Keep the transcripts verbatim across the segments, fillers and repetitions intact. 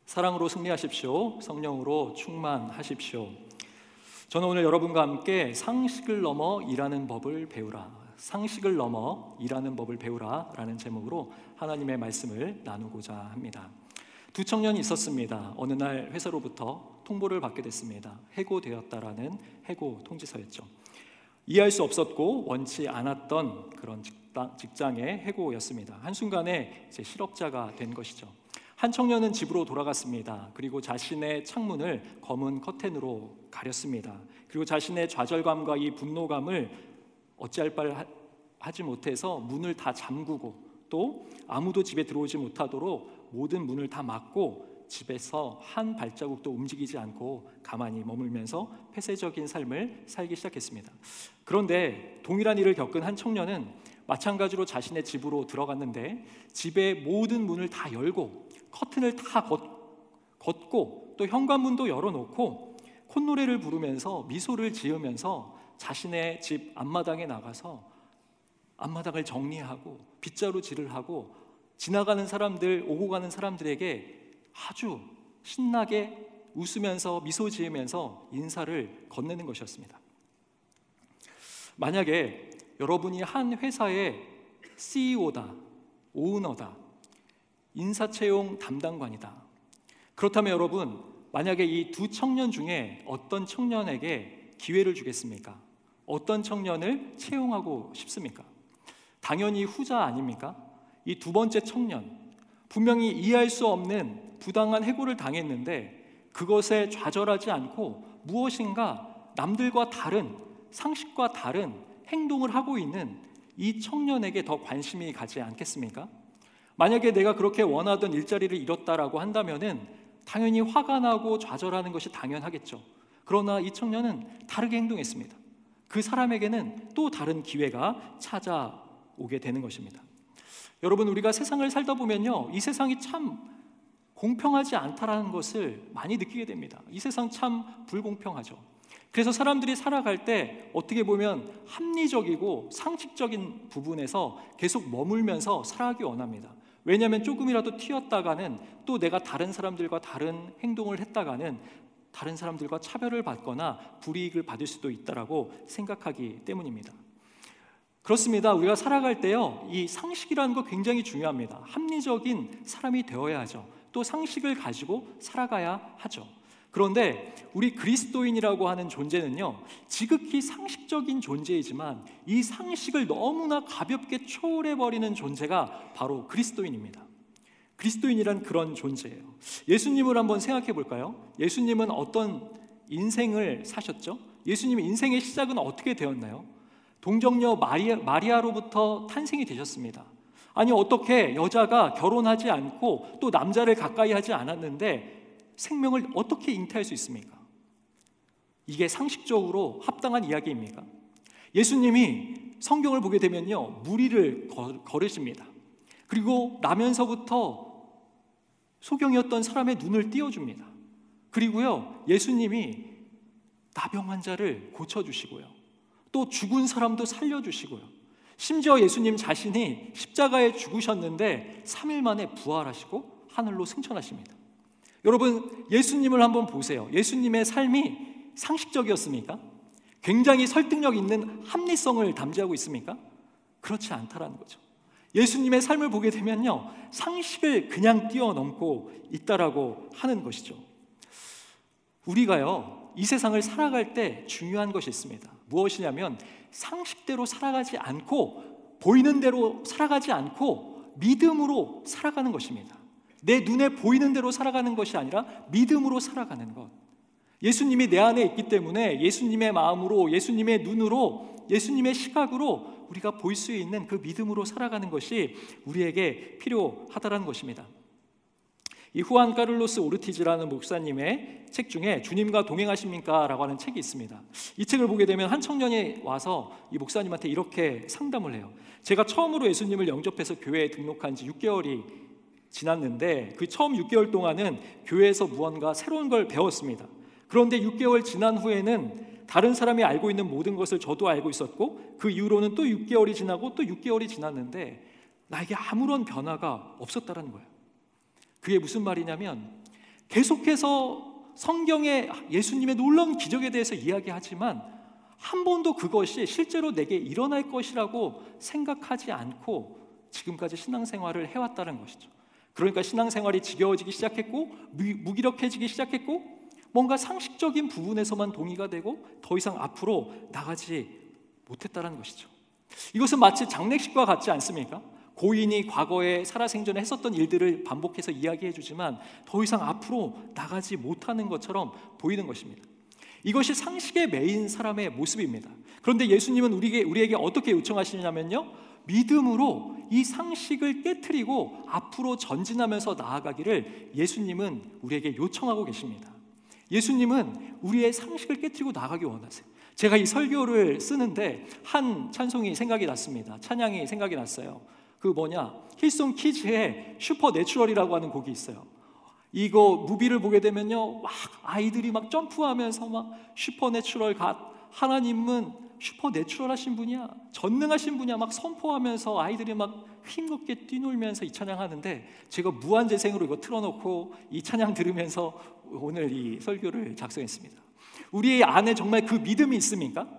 사랑으로 승리하십시오. 성령으로 충만하십시오. 저는 오늘 여러분과 함께 상식을 넘어 일하는 법을 배우라, 상식을 넘어 일하는 법을 배우라 라는 제목으로 하나님의 말씀을 나누고자 합니다. 두 청년이 있었습니다. 어느 날 회사로부터 통보를 받게 됐습니다. 해고되었다라는 해고 통지서였죠. 이해할 수 없었고 원치 않았던 그런 직장의 해고였습니다. 한순간에 이제 실업자가 된 것이죠. 한 청년은 집으로 돌아갔습니다. 그리고 자신의 창문을 검은 커튼으로 가렸습니다. 그리고 자신의 좌절감과 이 분노감을 어찌할 바를 하지 못해서 문을 다 잠그고 또 아무도 집에 들어오지 못하도록 모든 문을 다 막고 집에서 한 발자국도 움직이지 않고 가만히 머물면서 폐쇄적인 삶을 살기 시작했습니다. 그런데 동일한 일을 겪은 한 청년은 마찬가지로 자신의 집으로 들어갔는데 집의 모든 문을 다 열고 커튼을 다 걷, 걷고 또 현관문도 열어놓고 콧노래를 부르면서 미소를 지으면서 자신의 집 앞마당에 나가서 앞마당을 정리하고 빗자루질을 하고 지나가는 사람들, 오고 가는 사람들에게 아주 신나게 웃으면서 미소 지으면서 인사를 건네는 것이었습니다. 만약에 여러분이 한 회사의 씨이오다, 오너다, 인사채용 담당관이다. 그렇다면 여러분, 만약에 이 두 청년 중에 어떤 청년에게 기회를 주겠습니까? 어떤 청년을 채용하고 싶습니까? 당연히 후자 아닙니까? 이 두 번째 청년, 분명히 이해할 수 없는 부당한 해고를 당했는데 그것에 좌절하지 않고 무엇인가 남들과 다른, 상식과 다른 행동을 하고 있는 이 청년에게 더 관심이 가지 않겠습니까? 만약에 내가 그렇게 원하던 일자리를 잃었다라고 한다면은 당연히 화가 나고 좌절하는 것이 당연하겠죠. 그러나 이 청년은 다르게 행동했습니다. 그 사람에게는 또 다른 기회가 찾아오게 되는 것입니다. 여러분, 우리가 세상을 살다 보면요, 이 세상이 참 공평하지 않다라는 것을 많이 느끼게 됩니다. 이 세상 참 불공평하죠. 그래서 사람들이 살아갈 때 어떻게 보면 합리적이고 상식적인 부분에서 계속 머물면서 살아가기 원합니다. 왜냐하면 조금이라도 튀었다가는 또 내가 다른 사람들과 다른 행동을 했다가는 다른 사람들과 차별을 받거나 불이익을 받을 수도 있다라고 생각하기 때문입니다. 그렇습니다. 우리가 살아갈 때요, 이 상식이라는 거 굉장히 중요합니다. 합리적인 사람이 되어야 하죠. 또 상식을 가지고 살아가야 하죠. 그런데 우리 그리스도인이라고 하는 존재는요, 지극히 상식적인 존재이지만 이 상식을 너무나 가볍게 초월해버리는 존재가 바로 그리스도인입니다. 그리스도인이란 그런 존재예요. 예수님을 한번 생각해 볼까요? 예수님은 어떤 인생을 사셨죠? 예수님의 인생의 시작은 어떻게 되었나요? 동정녀 마리아, 마리아로부터 탄생이 되셨습니다. 아니, 어떻게 여자가 결혼하지 않고 또 남자를 가까이 하지 않았는데 생명을 어떻게 잉태할 수 있습니까? 이게 상식적으로 합당한 이야기입니까? 예수님이 성경을 보게 되면요, 무리를 걸으십니다. 그리고 나면서부터 소경이었던 사람의 눈을 띄워줍니다. 그리고요, 예수님이 나병 환자를 고쳐주시고요, 또 죽은 사람도 살려주시고요, 심지어 예수님 자신이 십자가에 죽으셨는데 삼 일 만에 부활하시고 하늘로 승천하십니다. 여러분, 예수님을 한번 보세요. 예수님의 삶이 상식적이었습니까? 굉장히 설득력 있는 합리성을 담지하고 있습니까? 그렇지 않다라는 거죠. 예수님의 삶을 보게 되면요, 상식을 그냥 뛰어넘고 있다라고 하는 것이죠. 우리가요, 이 세상을 살아갈 때 중요한 것이 있습니다. 무엇이냐면 상식대로 살아가지 않고, 보이는 대로 살아가지 않고 믿음으로 살아가는 것입니다. 내 눈에 보이는 대로 살아가는 것이 아니라 믿음으로 살아가는 것. 예수님이 내 안에 있기 때문에 예수님의 마음으로, 예수님의 눈으로, 예수님의 시각으로 우리가 볼 수 있는 그 믿음으로 살아가는 것이 우리에게 필요하다는 것입니다. 이 후안 카를로스 오르티즈라는 목사님의 책 중에 주님과 동행하십니까? 라고 하는 책이 있습니다. 이 책을 보게 되면 한 청년이 와서 이 목사님한테 이렇게 상담을 해요. 제가 처음으로 예수님을 영접해서 교회에 등록한 지 육 개월이 지났는데 그 처음 육 개월 동안은 교회에서 무언가 새로운 걸 배웠습니다. 그런데 육 개월 지난 후에는 다른 사람이 알고 있는 모든 것을 저도 알고 있었고, 그 이후로는 또 육 개월이 지나고 또 육 개월이 지났는데 나에게 아무런 변화가 없었다는 거예요. 그게 무슨 말이냐면 계속해서 성경에 예수님의 놀라운 기적에 대해서 이야기하지만 한 번도 그것이 실제로 내게 일어날 것이라고 생각하지 않고 지금까지 신앙생활을 해왔다는 것이죠. 그러니까 신앙생활이 지겨워지기 시작했고 무기력해지기 시작했고 뭔가 상식적인 부분에서만 동의가 되고 더 이상 앞으로 나가지 못했다는 것이죠. 이것은 마치 장례식과 같지 않습니까? 고인이 과거에 살아생전에 했었던 일들을 반복해서 이야기해 주지만 더 이상 앞으로 나가지 못하는 것처럼 보이는 것입니다. 이것이 상식에 매인 사람의 모습입니다. 그런데 예수님은 우리에게, 우리에게 어떻게 요청하시냐면요, 믿음으로 이 상식을 깨트리고 앞으로 전진하면서 나아가기를 예수님은 우리에게 요청하고 계십니다. 예수님은 우리의 상식을 깨트리고 나아가기 원하세요. 제가 이 설교를 쓰는데 한 찬송이 생각이 났습니다. 찬양이 생각이 났어요. 그 뭐냐, 힐송 키즈의 슈퍼내추럴이라고 하는 곡이 있어요. 이거 무비를 보게 되면요, 막 아이들이 막 점프하면서 막 슈퍼내추럴 갓, 하나님은 슈퍼내추럴하신 분이야, 전능하신 분이야 막 선포하면서 아이들이 막 힘겹게 뛰놀면서 이 찬양하는데, 제가 무한재생으로 이거 틀어놓고 이 찬양 들으면서 오늘 이 설교를 작성했습니다. 우리 안에 정말 그 믿음이 있습니까?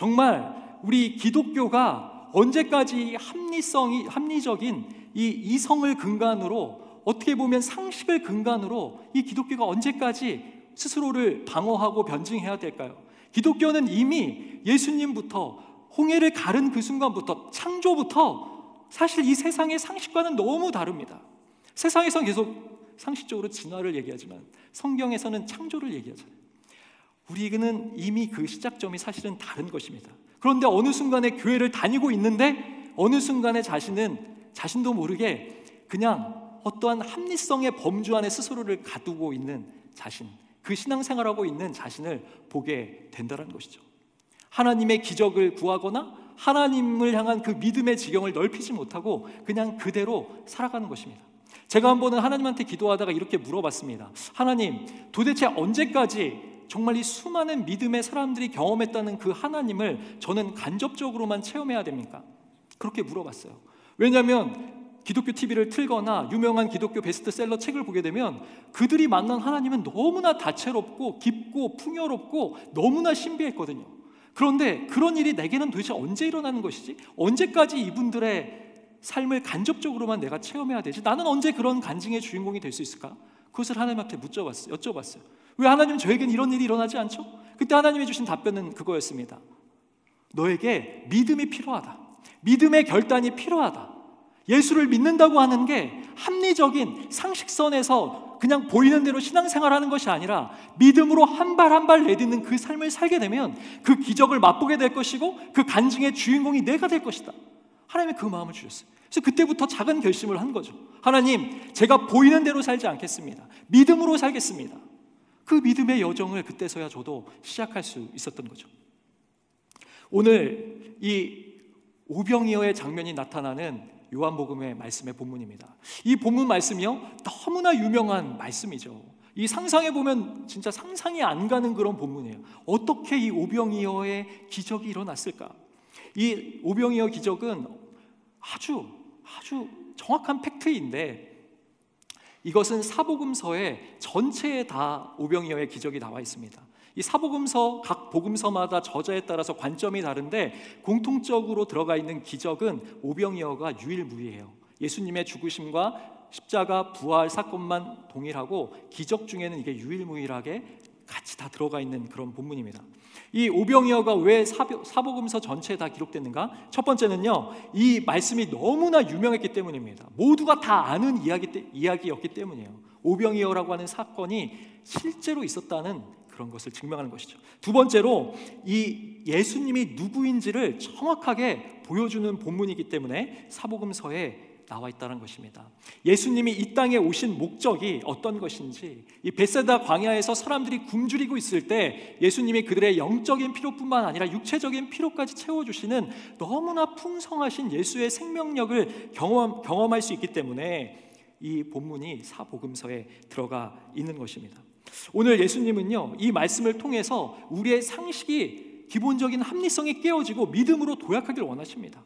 정말 우리 기독교가 언제까지 합리성이, 합리적인 이 이성을 근간으로, 어떻게 보면 상식을 근간으로 이 기독교가 언제까지 스스로를 방어하고 변증해야 될까요? 기독교는 이미 예수님부터, 홍해를 가른 그 순간부터, 창조부터 사실 이 세상의 상식과는 너무 다릅니다. 세상에서는 계속 상식적으로 진화를 얘기하지만 성경에서는 창조를 얘기하잖아요. 우리는 이미 그 시작점이 사실은 다른 것입니다. 그런데 어느 순간에 교회를 다니고 있는데 어느 순간에 자신은 자신도 모르게 그냥 어떠한 합리성의 범주 안에 스스로를 가두고 있는 자신, 그 신앙생활하고 있는 자신을 보게 된다는 것이죠. 하나님의 기적을 구하거나 하나님을 향한 그 믿음의 지경을 넓히지 못하고 그냥 그대로 살아가는 것입니다. 제가 한 번은 하나님한테 기도하다가 이렇게 물어봤습니다. 하나님, 도대체 언제까지 정말 이 수많은 믿음의 사람들이 경험했다는 그 하나님을 저는 간접적으로만 체험해야 됩니까? 그렇게 물어봤어요. 왜냐하면 기독교 티비를 틀거나 유명한 기독교 베스트셀러 책을 보게 되면 그들이 만난 하나님은 너무나 다채롭고 깊고 풍요롭고 너무나 신비했거든요. 그런데 그런 일이 내게는 도대체 언제 일어나는 것이지? 언제까지 이분들의 삶을 간접적으로만 내가 체험해야 되지? 나는 언제 그런 간증의 주인공이 될 수 있을까? 그것을 하나님한테 묻져봤어요. 여쭤봤어요. 왜 하나님 저에겐 이런 일이 일어나지 않죠? 그때 하나님이 주신 답변은 그거였습니다. 너에게 믿음이 필요하다. 믿음의 결단이 필요하다. 예수를 믿는다고 하는 게 합리적인 상식선에서 그냥 보이는 대로 신앙생활하는 것이 아니라 믿음으로 한 발 한 발 내딛는 그 삶을 살게 되면 그 기적을 맛보게 될 것이고 그 간증의 주인공이 내가 될 것이다. 하나님이 그 마음을 주셨어요. 그래서 그때부터 작은 결심을 한 거죠. 하나님, 제가 보이는 대로 살지 않겠습니다. 믿음으로 살겠습니다. 그 믿음의 여정을 그때서야 저도 시작할 수 있었던 거죠. 오늘 이 오병이어의 장면이 나타나는 요한복음의 말씀의 본문입니다. 이 본문 말씀이요, 너무나 유명한 말씀이죠. 이 상상해 보면 진짜 상상이 안 가는 그런 본문이에요. 어떻게 이 오병이어의 기적이 일어났을까? 이 오병이어 기적은 아주 아주 정확한 팩트인데 이것은 사복음서에 전체에 다 오병이어의 기적이 나와 있습니다. 이 사복음서, 각 복음서마다 저자에 따라서 관점이 다른데 공통적으로 들어가 있는 기적은 오병이어가 유일무이해요. 예수님의 죽으심과 십자가, 부활 사건만 동일하고 기적 중에는 이게 유일무이하게 같이 다 들어가 있는 그런 본문입니다. 이 오병이어가 왜 사복음서 전체에 다 기록됐는가? 첫 번째는요, 이 말씀이 너무나 유명했기 때문입니다. 모두가 다 아는 이야기, 이야기였기 때문이에요. 오병이어라고 하는 사건이 실제로 있었다는 그런 것을 증명하는 것이죠. 두 번째로 이 예수님이 누구인지를 정확하게 보여주는 본문이기 때문에 사복음서에 나와 있다는 것입니다. 예수님이 이 땅에 오신 목적이 어떤 것인지, 이 벳세다 광야에서 사람들이 굶주리고 있을 때 예수님이 그들의 영적인 필요뿐만 아니라 육체적인 필요까지 채워주시는 너무나 풍성하신 예수의 생명력을 경험, 경험할 수 있기 때문에 이 본문이 사복음서에 들어가 있는 것입니다. 오늘 예수님은요, 이 말씀을 통해서 우리의 상식이 기본적인 합리성이 깨어지고 믿음으로 도약하기를 원하십니다.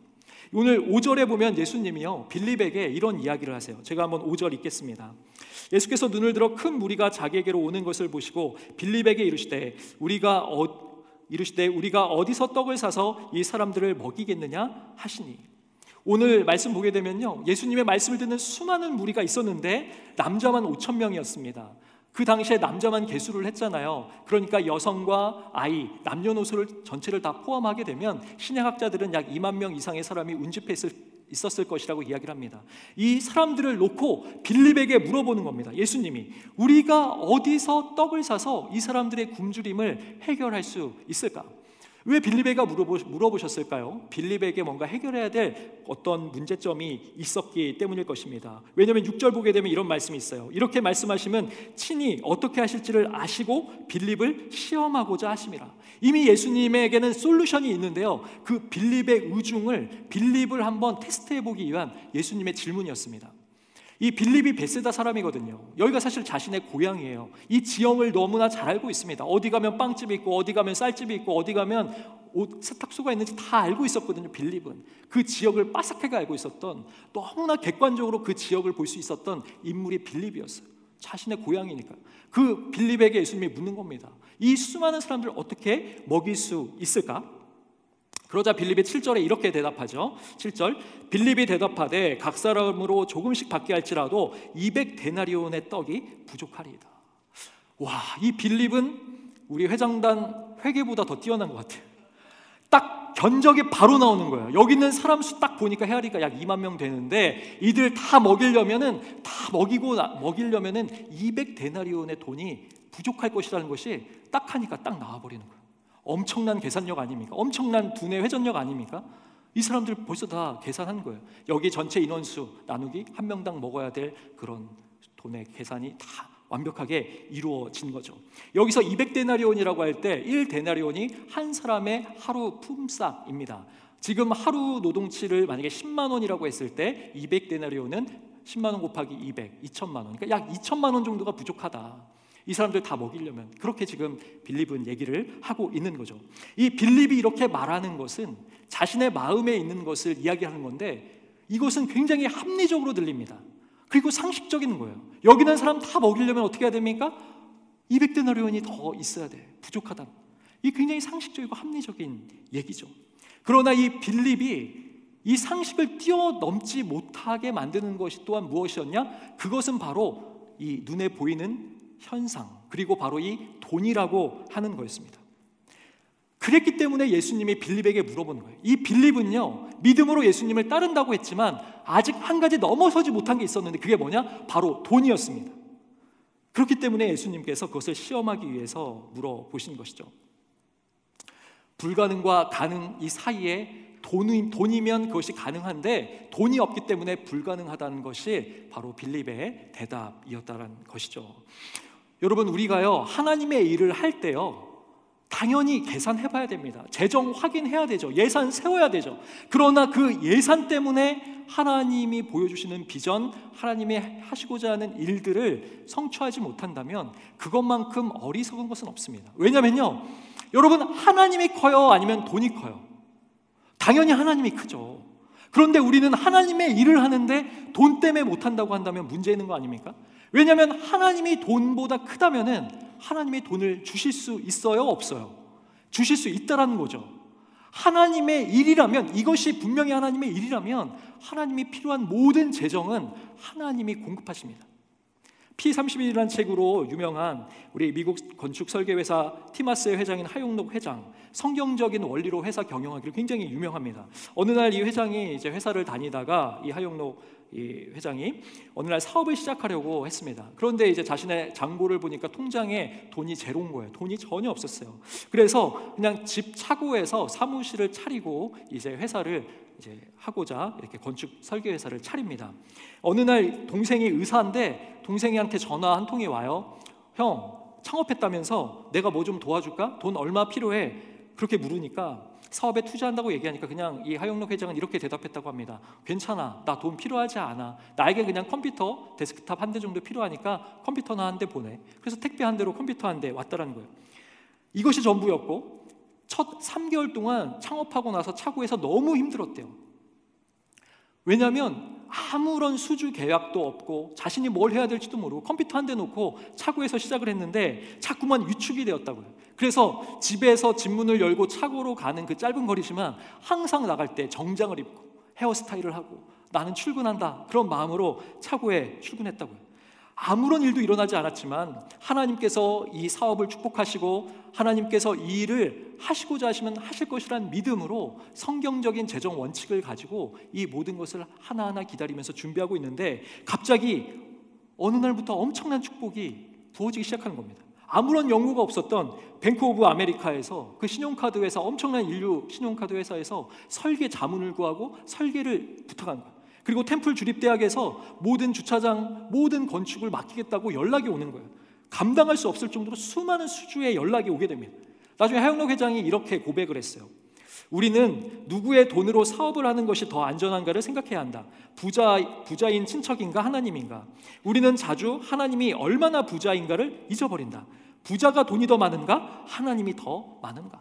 오늘 오 절에 보면 예수님이요 빌립에게 이런 이야기를 하세요. 제가 한번 오 절 읽겠습니다. 예수께서 눈을 들어 큰 무리가 자기에게로 오는 것을 보시고 빌립에게 이르시되 우리가 어, 이르시되 우리가 어디서 떡을 사서 이 사람들을 먹이겠느냐 하시니, 오늘 말씀 보게 되면요 예수님의 말씀을 듣는 수많은 무리가 있었는데 남자만 오천 명이었습니다. 그 당시에 남자만 계수를 했잖아요. 그러니까 여성과 아이, 남녀노소를 전체를 다 포함하게 되면 신약학자들은 약 이만 명 이상의 사람이 운집해 있었을 것이라고 이야기를 합니다. 이 사람들을 놓고 빌립에게 물어보는 겁니다. 예수님이 우리가 어디서 떡을 사서 이 사람들의 굶주림을 해결할 수 있을까? 왜 빌립에게 물어보, 물어보셨을까요? 빌립에게 뭔가 해결해야 될 어떤 문제점이 있었기 때문일 것입니다. 왜냐하면 육 절 보게 되면 이런 말씀이 있어요. 이렇게 말씀하시면 친히 어떻게 하실지를 아시고 빌립을 시험하고자 하심이라. 이미 예수님에게는 솔루션이 있는데요, 그 빌립의 의중을 빌립을 한번 테스트해보기 위한 예수님의 질문이었습니다. 이 빌립이 베세다 사람이거든요. 여기가 사실 자신의 고향이에요. 이 지형을 너무나 잘 알고 있습니다. 어디 가면 빵집이 있고 어디 가면 쌀집이 있고 어디 가면 옷 세탁소가 있는지 다 알고 있었거든요. 빌립은 그 지역을 빠삭하게 알고 있었던, 너무나 객관적으로 그 지역을 볼 수 있었던 인물이 빌립이었어요. 자신의 고향이니까. 그 빌립에게 예수님이 묻는 겁니다. 이 수많은 사람들을 어떻게 먹일 수 있을까? 그러자 빌립이 칠 절에 이렇게 대답하죠. 칠 절 빌립이 대답하되 각 사람으로 조금씩 받게 할지라도 이백 데나리온의 떡이 부족하리이다. 와, 이 빌립은 우리 회장단 회계보다 더 뛰어난 것 같아요. 딱 견적이 바로 나오는 거예요. 여기 있는 사람 수 딱 보니까 헤아리가 약 이만 명 되는데 이들 다 먹이려면은 다 먹이고 나, 먹이려면은 이백 데나리온의 돈이 부족할 것이라는 것이 딱 하니까 딱 나와버리는 거예요. 엄청난 계산력 아닙니까? 엄청난 두뇌 회전력 아닙니까? 이 사람들 벌써 다 계산한 거예요. 여기 전체 인원수 나누기 한 명당 먹어야 될 그런 돈의 계산이 다 완벽하게 이루어진 거죠. 여기서 이백 데나리온이라고 할 때 일 데나리온이 한 사람의 하루 품삯입니다. 지금 하루 노동치를 만약에 십만 원이라고 했을 때 이백 데나리온은 십만 원 곱하기 이백, 이천만 원. 그러니까 약 이천만 원 정도가 부족하다. 이 사람들 다 먹이려면. 그렇게 지금 빌립은 얘기를 하고 있는 거죠. 이 빌립이 이렇게 말하는 것은 자신의 마음에 있는 것을 이야기하는 건데 이것은 굉장히 합리적으로 들립니다. 그리고 상식적인 거예요. 여기 있는 사람 다 먹이려면 어떻게 해야 됩니까? 이백 데나리온이 더 있어야 돼. 부족하다. 이 굉장히 상식적이고 합리적인 얘기죠. 그러나 이 빌립이 이 상식을 뛰어넘지 못하게 만드는 것이 또한 무엇이었냐? 그것은 바로 이 눈에 보이는 현상, 그리고 바로 이 돈이라고 하는 거였습니다. 그랬기 때문에 예수님이 빌립에게 물어보는 거예요. 이 빌립은요 믿음으로 예수님을 따른다고 했지만 아직 한 가지 넘어서지 못한 게 있었는데 그게 뭐냐? 바로 돈이었습니다. 그렇기 때문에 예수님께서 그것을 시험하기 위해서 물어보신 것이죠. 불가능과 가능 이 사이에 돈이, 돈이면 그것이 가능한데 돈이 없기 때문에 불가능하다는 것이 바로 빌립의 대답이었다는 것이죠. 여러분, 우리가요 하나님의 일을 할 때요 당연히 계산해봐야 됩니다. 재정 확인해야 되죠. 예산 세워야 되죠. 그러나 그 예산 때문에 하나님이 보여주시는 비전, 하나님이 하시고자 하는 일들을 성취하지 못한다면 그것만큼 어리석은 것은 없습니다. 왜냐면요 여러분, 하나님이 커요 아니면 돈이 커요? 당연히 하나님이 크죠. 그런데 우리는 하나님의 일을 하는데 돈 때문에 못한다고 한다면 문제 있는 거 아닙니까? 왜냐하면 하나님이 돈보다 크다면은 하나님이 돈을 주실 수 있어요, 없어요? 주실 수 있다라는 거죠. 하나님의 일이라면, 이것이 분명히 하나님의 일이라면 하나님이 필요한 모든 재정은 하나님이 공급하십니다. 피 삼십일이라는 책으로 유명한 우리 미국 건축 설계회사 티마스의 회장인 하용록 회장, 성경적인 원리로 회사 경영하기로 굉장히 유명합니다. 어느 날 이 회장이 이제 회사를 다니다가 이 하용록 이 회장이 어느 날 사업을 시작하려고 했습니다. 그런데 이제 자신의 잔고를 보니까 통장에 돈이 제로인 거예요. 돈이 전혀 없었어요. 그래서 그냥 집 차고에서 사무실을 차리고 이제 회사를 이제 하고자 이렇게 건축 설계 회사를 차립니다. 어느 날 동생이 의사인데 동생이한테 전화 한 통이 와요. 형, 창업했다면서 내가 뭐 좀 도와줄까? 돈 얼마 필요해? 그렇게 물으니까 사업에 투자한다고 얘기하니까 그냥 이 하용록 회장은 이렇게 대답했다고 합니다. 괜찮아, 나 돈 필요하지 않아. 나에게 그냥 컴퓨터 데스크탑 한 대 정도 필요하니까 컴퓨터나 한 대 보내. 그래서 택배 한 대로 컴퓨터 한 대 왔다라는 거예요. 이것이 전부였고 첫 삼 개월 동안 창업하고 나서 차고에서 너무 힘들었대요. 왜냐하면 아무런 수주 계약도 없고 자신이 뭘 해야 될지도 모르고 컴퓨터 한 대 놓고 차고에서 시작을 했는데 자꾸만 위축이 되었다고요. 그래서 집에서 집문을 열고 차고로 가는 그 짧은 거리지만 항상 나갈 때 정장을 입고 헤어스타일을 하고 나는 출근한다, 그런 마음으로 차고에 출근했다고요. 아무런 일도 일어나지 않았지만 하나님께서 이 사업을 축복하시고 하나님께서 이 일을 하시고자 하시면 하실 것이란 믿음으로 성경적인 재정 원칙을 가지고 이 모든 것을 하나하나 기다리면서 준비하고 있는데 갑자기 어느 날부터 엄청난 축복이 부어지기 시작하는 겁니다. 아무런 연고가 없었던 뱅크 오브 아메리카에서, 그 신용카드 회사, 엄청난 인류 신용카드 회사에서 설계 자문을 구하고 설계를 부탁한 거예요. 그리고 템플 주립대학에서 모든 주차장, 모든 건축을 맡기겠다고 연락이 오는 거예요. 감당할 수 없을 정도로 수많은 수주의 연락이 오게 됩니다. 나중에 하영록 회장이 이렇게 고백을 했어요. 우리는 누구의 돈으로 사업을 하는 것이 더 안전한가를 생각해야 한다. 부자, 부자인 친척인가 하나님인가. 우리는 자주 하나님이 얼마나 부자인가를 잊어버린다. 부자가 돈이 더 많은가? 하나님이 더 많은가?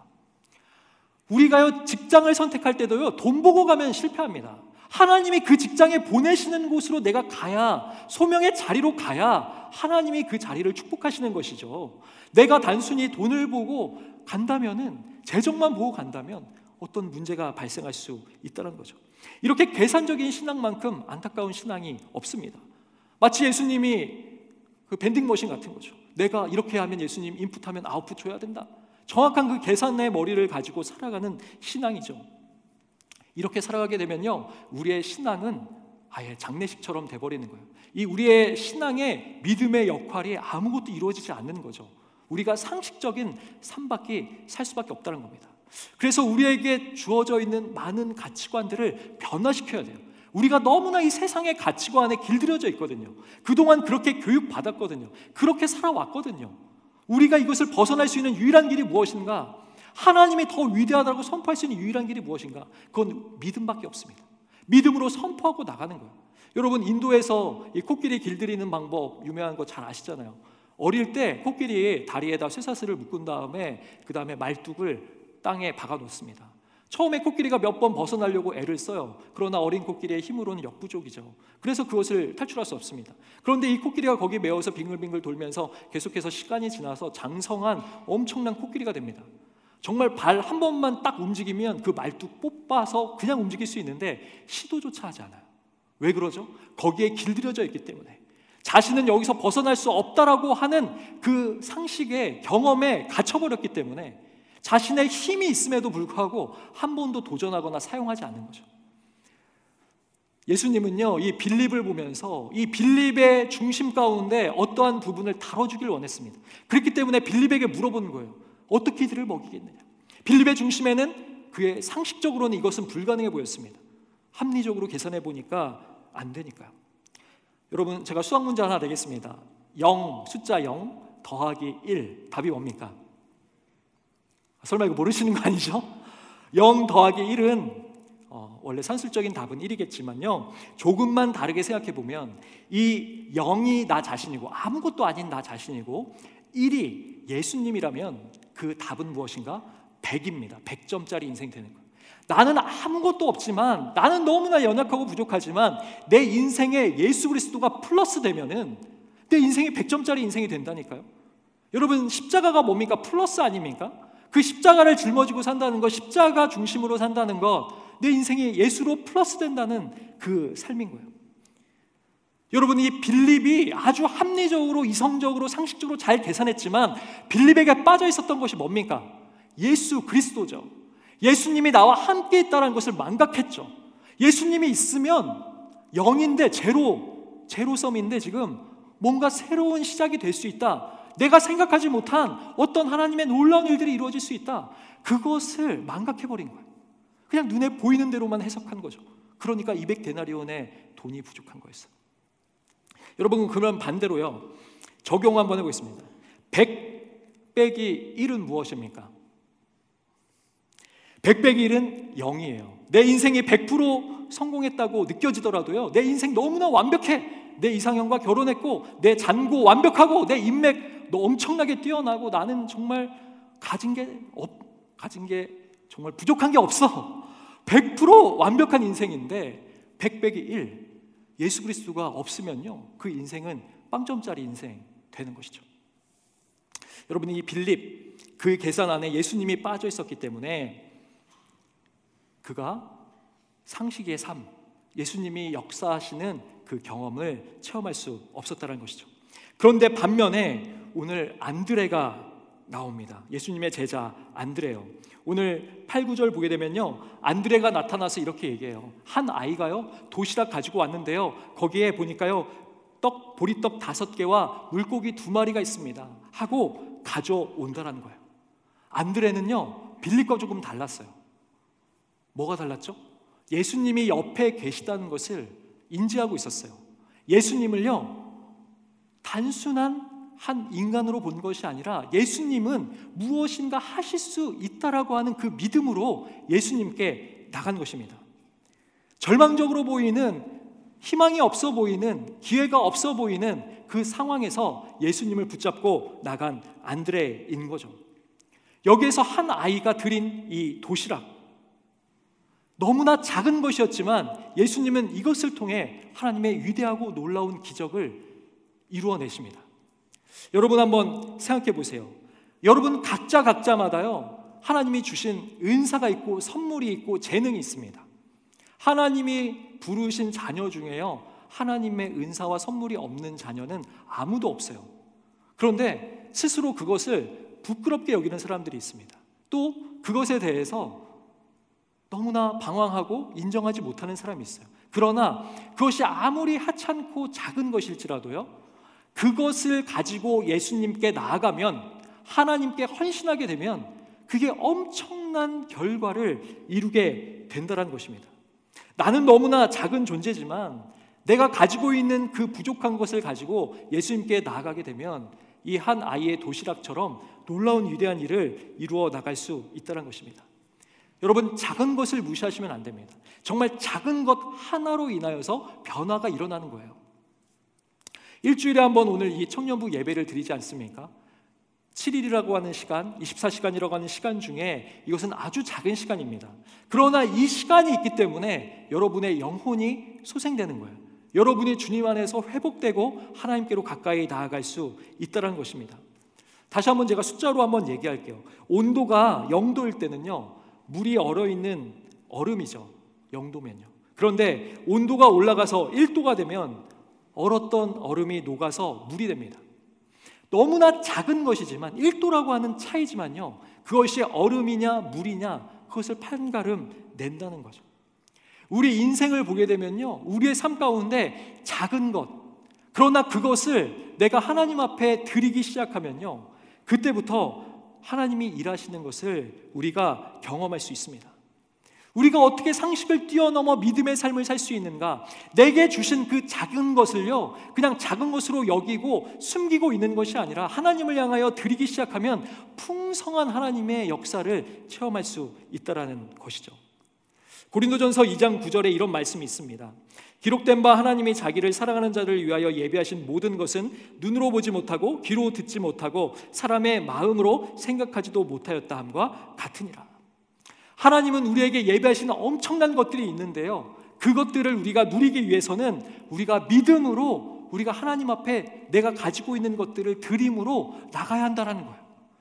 우리가요, 직장을 선택할 때도요, 돈 보고 가면 실패합니다. 하나님이 그 직장에 보내시는 곳으로 내가 가야, 소명의 자리로 가야 하나님이 그 자리를 축복하시는 것이죠. 내가 단순히 돈을 보고 간다면은, 재정만 보고 간다면 어떤 문제가 발생할 수 있다는 거죠. 이렇게 계산적인 신앙만큼 안타까운 신앙이 없습니다. 마치 예수님이 그 밴딩머신 같은 거죠. 내가 이렇게 하면 예수님, 인풋하면 아웃풋 줘야 된다. 정확한 그 계산의 머리를 가지고 살아가는 신앙이죠. 이렇게 살아가게 되면요, 우리의 신앙은 아예 장례식처럼 돼버리는 거예요. 이 우리의 신앙의 믿음의 역할이 아무것도 이루어지지 않는 거죠. 우리가 상식적인 삶밖에 살 수밖에 없다는 겁니다. 그래서 우리에게 주어져 있는 많은 가치관들을 변화시켜야 돼요. 우리가 너무나 이 세상의 가치관에 길들여져 있거든요. 그동안 그렇게 교육받았거든요. 그렇게 살아왔거든요. 우리가 이것을 벗어날 수 있는 유일한 길이 무엇인가? 하나님이 더 위대하다고 선포할 수 있는 유일한 길이 무엇인가? 그건 믿음밖에 없습니다. 믿음으로 선포하고 나가는 거예요. 여러분, 인도에서 이 코끼리 길들이는 방법 유명한 거 잘 아시잖아요. 어릴 때 코끼리 다리에다 쇠사슬을 묶은 다음에 그 다음에 말뚝을 땅에 박아 놓습니다. 처음에 코끼리가 몇 번 벗어나려고 애를 써요. 그러나 어린 코끼리의 힘으로는 역부족이죠. 그래서 그것을 탈출할 수 없습니다. 그런데 이 코끼리가 거기에 매워서 빙글빙글 돌면서 계속해서 시간이 지나서 장성한 엄청난 코끼리가 됩니다. 정말 발 한 번만 딱 움직이면 그 말뚝 뽑아서 그냥 움직일 수 있는데 시도조차 하지 않아요. 왜 그러죠? 거기에 길들여져 있기 때문에. 자신은 여기서 벗어날 수 없다라고 하는 그 상식의 경험에 갇혀버렸기 때문에 자신의 힘이 있음에도 불구하고 한 번도 도전하거나 사용하지 않는 거죠. 예수님은요, 이 빌립을 보면서 이 빌립의 중심 가운데 어떠한 부분을 다뤄주길 원했습니다. 그렇기 때문에 빌립에게 물어보는 거예요. 어떻게 이들을 먹이겠느냐? 빌립의 중심에는 그의 상식적으로는 이것은 불가능해 보였습니다. 합리적으로 계산해 보니까 안 되니까요. 여러분, 제가 수학 문제 하나 내겠습니다. 영, 숫자 영 더하기 일, 답이 뭡니까? 설마 이거 모르시는 거 아니죠? 영 더하기 일은 어, 원래 산술적인 답은 일이겠지만요, 조금만 다르게 생각해 보면 이 영이 나 자신이고 아무것도 아닌 나 자신이고 일이 예수님이라면 그 답은 무엇인가? 백입니다. 백 점짜리 인생이 되는 거예요. 나는 아무것도 없지만, 나는 너무나 연약하고 부족하지만 내 인생에 예수 그리스도가 플러스 되면은 내 인생이 백 점짜리 인생이 된다니까요. 여러분, 십자가가 뭡니까? 플러스 아닙니까? 그 십자가를 짊어지고 산다는 것, 십자가 중심으로 산다는 것, 내 인생이 예수로 플러스 된다는 그 삶인 거예요. 여러분, 이 빌립이 아주 합리적으로, 이성적으로, 상식적으로 잘 계산했지만 빌립에게 빠져 있었던 것이 뭡니까? 예수 그리스도죠. 예수님이 나와 함께 있다는 것을 망각했죠. 예수님이 있으면 영인데 제로, 제로섬인데 지금 뭔가 새로운 시작이 될 수 있다. 내가 생각하지 못한 어떤 하나님의 놀라운 일들이 이루어질 수 있다. 그것을 망각해버린 거예요. 그냥 눈에 보이는 대로만 해석한 거죠. 그러니까 이백 데나리온의 돈이 부족한 거였어요. 여러분, 그러면 반대로요, 적용 한번 해보겠습니다. 백 빼기 일은 무엇입니까? 백 빼기 일은 영이에요. 내 인생이 백 퍼센트 성공했다고 느껴지더라도요, 내 인생 너무나 완벽해. 내 이상형과 결혼했고, 내 잔고 완벽하고, 내 인맥 너 엄청나게 뛰어나고, 나는 정말 가진 게 없, 가진 게 정말 부족한 게 없어. 백 퍼센트 완벽한 인생인데 백 빼기 일, 예수 그리스도가 없으면요 그 인생은 빵점짜리 인생 되는 것이죠. 여러분, 이 빌립 그 계산 안에 예수님이 빠져 있었기 때문에 그가 상식의 삶, 예수님이 역사하시는 그 경험을 체험할 수 없었다는 것이죠. 그런데 반면에 오늘 안드레가 나옵니다. 예수님의 제자 안드레요. 오늘 팔, 구 절 보게 되면요 안드레가 나타나서 이렇게 얘기해요. 한 아이가요 도시락 가지고 왔는데요 거기에 보니까요 떡, 보리떡 다섯 개와 물고기 두 마리가 있습니다 하고 가져온다라는 거예요. 안드레는요 빌립과 조금 달랐어요. 뭐가 달랐죠? 예수님이 옆에 계시다는 것을 인지하고 있었어요. 예수님을요 단순한 한 인간으로 본 것이 아니라 예수님은 무엇인가 하실 수 있다라고 하는 그 믿음으로 예수님께 나간 것입니다. 절망적으로 보이는, 희망이 없어 보이는, 기회가 없어 보이는 그 상황에서 예수님을 붙잡고 나간 안드레인 거죠. 여기에서 한 아이가 드린 이 도시락, 너무나 작은 것이었지만 예수님은 이것을 통해 하나님의 위대하고 놀라운 기적을 이루어내십니다. 여러분 한번 생각해 보세요. 여러분 각자 각자마다요 하나님이 주신 은사가 있고 선물이 있고 재능이 있습니다. 하나님이 부르신 자녀 중에요 하나님의 은사와 선물이 없는 자녀는 아무도 없어요. 그런데 스스로 그것을 부끄럽게 여기는 사람들이 있습니다. 또 그것에 대해서 너무나 방황하고 인정하지 못하는 사람이 있어요. 그러나 그것이 아무리 하찮고 작은 것일지라도요 그것을 가지고 예수님께 나아가면, 하나님께 헌신하게 되면 그게 엄청난 결과를 이루게 된다는 것입니다. 나는 너무나 작은 존재지만 내가 가지고 있는 그 부족한 것을 가지고 예수님께 나아가게 되면 이 한 아이의 도시락처럼 놀라운 위대한 일을 이루어 나갈 수 있다는 것입니다. 여러분, 작은 것을 무시하시면 안 됩니다. 정말 작은 것 하나로 인하여서 변화가 일어나는 거예요. 일주일에 한 번 오늘 이 청년부 예배를 드리지 않습니까? 칠 일이라고 하는 시간, 이십사 시간이라고 하는 시간 중에 이것은 아주 작은 시간입니다. 그러나 이 시간이 있기 때문에 여러분의 영혼이 소생되는 거예요. 여러분이 주님 안에서 회복되고 하나님께로 가까이 나아갈 수 있다는 것입니다. 다시 한번 제가 숫자로 한번 얘기할게요. 온도가 영 도일 때는요 물이 얼어있는 얼음이죠. 영 도면요. 그런데 온도가 올라가서 일 도가 되면 얼었던 얼음이 녹아서 물이 됩니다. 너무나 작은 것이지만 일 도라고 하는 차이지만요 그것이 얼음이냐 물이냐 그것을 판가름 낸다는 거죠. 우리 인생을 보게 되면요 우리의 삶 가운데 작은 것, 그러나 그것을 내가 하나님 앞에 드리기 시작하면요 그때부터 하나님이 일하시는 것을 우리가 경험할 수 있습니다. 우리가 어떻게 상식을 뛰어넘어 믿음의 삶을 살 수 있는가? 내게 주신 그 작은 것을요 그냥 작은 것으로 여기고 숨기고 있는 것이 아니라 하나님을 향하여 드리기 시작하면 풍성한 하나님의 역사를 체험할 수 있다는 것이죠. 고린도전서 이 장 구 절에 이런 말씀이 있습니다. 기록된 바 하나님이 자기를 사랑하는 자를 위하여 예비하신 모든 것은 눈으로 보지 못하고 귀로 듣지 못하고 사람의 마음으로 생각하지도 못하였다 함과 같으니라. 하나님은 우리에게 예배하시는 엄청난 것들이 있는데요 그것들을 우리가 누리기 위해서는 우리가 믿음으로 우리가 하나님 앞에 내가 가지고 있는 것들을 드림으로 나가야 한다는 거예요.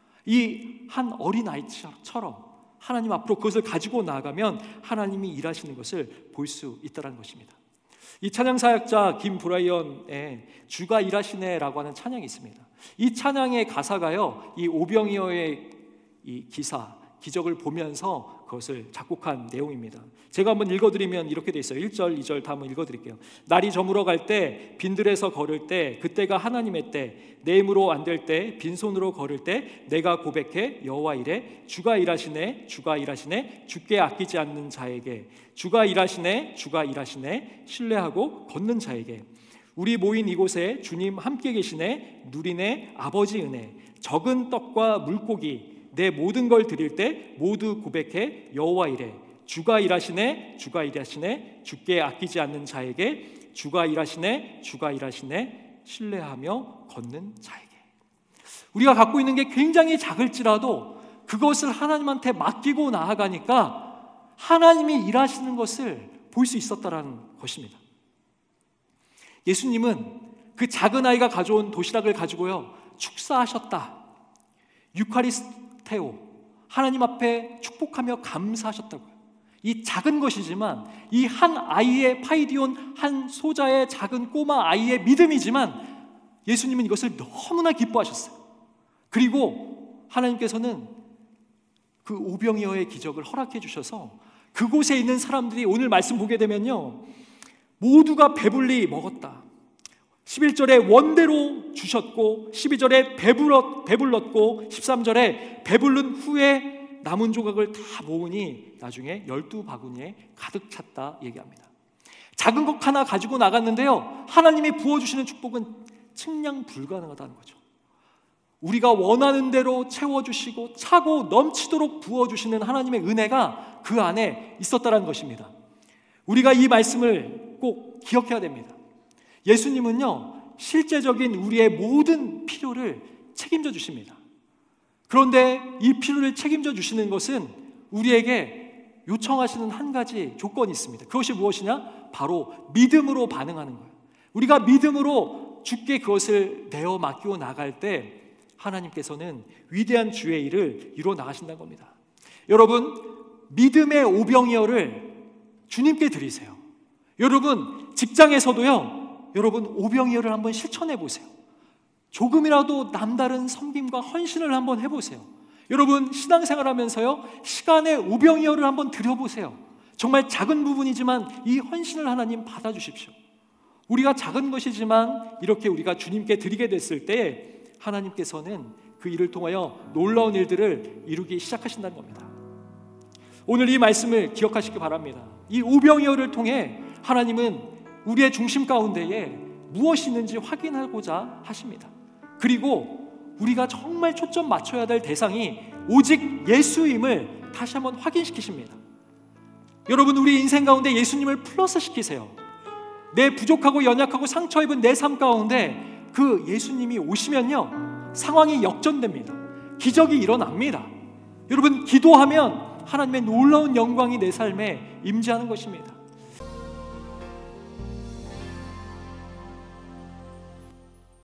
이 한 어린아이처럼 하나님 앞으로 그것을 가지고 나아가면 하나님이 일하시는 것을 볼 수 있다는 것입니다. 이 찬양사역자 김브라이언의 주가 일하시네라고 하는 찬양이 있습니다. 이 찬양의 가사가요 이 오병이어의 이 기사, 기적을 보면서 그것을 작곡한 내용입니다. 제가 한번 읽어드리면 이렇게 돼 있어요. 일 절, 이 절 다 한번 읽어드릴게요. 날이 저물어 갈 때, 빈들에서 걸을 때, 그때가 하나님의 때, 내 힘으로 안 될 때, 빈손으로 걸을 때, 내가 고백해 여호와 이래, 주가 일하시네, 주가 일하시네, 주께 아끼지 않는 자에게, 주가 일하시네, 주가 일하시네, 신뢰하고 걷는 자에게, 우리 모인 이곳에 주님 함께 계시네, 누리네 아버지 은혜, 적은 떡과 물고기, 내 모든 걸 드릴 때 모두 고백해 여호와 이래, 주가 일하시네, 주가 일하시네, 주께 아끼지 않는 자에게, 주가 일하시네, 주가 일하시네, 신뢰하며 걷는 자에게. 우리가 갖고 있는 게 굉장히 작을지라도 그것을 하나님한테 맡기고 나아가니까 하나님이 일하시는 것을 볼 수 있었다라는 것입니다. 예수님은 그 작은 아이가 가져온 도시락을 가지고요 축사하셨다, 유카리스테오, 하나님 앞에 축복하며 감사하셨다고요. 이 작은 것이지만, 이 한 아이의 파이디온 한 소자의 작은 꼬마 아이의 믿음이지만 예수님은 이것을 너무나 기뻐하셨어요. 그리고 하나님께서는 그 오병이어의 기적을 허락해 주셔서 그곳에 있는 사람들이 오늘 말씀 보게 되면요 모두가 배불리 먹었다. 십일 절에 원대로 주셨고, 십이 절에 배불렀, 배불렀고, 십삼 절에 배불른 후에 남은 조각을 다 모으니 나중에 열두 바구니에 가득 찼다 얘기합니다. 작은 것 하나 가지고 나갔는데요 하나님이 부어주시는 축복은 측량 불가능하다는 거죠. 우리가 원하는 대로 채워주시고 차고 넘치도록 부어주시는 하나님의 은혜가 그 안에 있었다는 것입니다. 우리가 이 말씀을 꼭 기억해야 됩니다. 예수님은요 실제적인 우리의 모든 필요를 책임져 주십니다. 그런데 이 필요를 책임져 주시는 것은 우리에게 요청하시는 한 가지 조건이 있습니다. 그것이 무엇이냐? 바로 믿음으로 반응하는 거예요. 우리가 믿음으로 주께 그것을 내어 맡기고 나갈 때 하나님께서는 위대한 주의 일을 이루어 나가신다는 겁니다. 여러분, 믿음의 오병이어를 주님께 드리세요. 여러분, 직장에서도요 여러분 오병이어를 한번 실천해 보세요. 조금이라도 남다른 섬김과 헌신을 한번 해보세요. 여러분, 신앙생활 하면서요 시간의 오병이어를 한번 드려보세요. 정말 작은 부분이지만 이 헌신을 하나님 받아주십시오. 우리가 작은 것이지만 이렇게 우리가 주님께 드리게 됐을 때 하나님께서는 그 일을 통하여 놀라운 일들을 이루기 시작하신다는 겁니다. 오늘 이 말씀을 기억하시기 바랍니다. 이 오병이어를 통해 하나님은 우리의 중심 가운데에 무엇이 있는지 확인하고자 하십니다. 그리고 우리가 정말 초점 맞춰야 될 대상이 오직 예수임을 다시 한번 확인시키십니다. 여러분, 우리 인생 가운데 예수님을 플러스 시키세요. 내 부족하고 연약하고 상처 입은 내 삶 가운데 그 예수님이 오시면요 상황이 역전됩니다. 기적이 일어납니다. 여러분, 기도하면 하나님의 놀라운 영광이 내 삶에 임재하는 것입니다.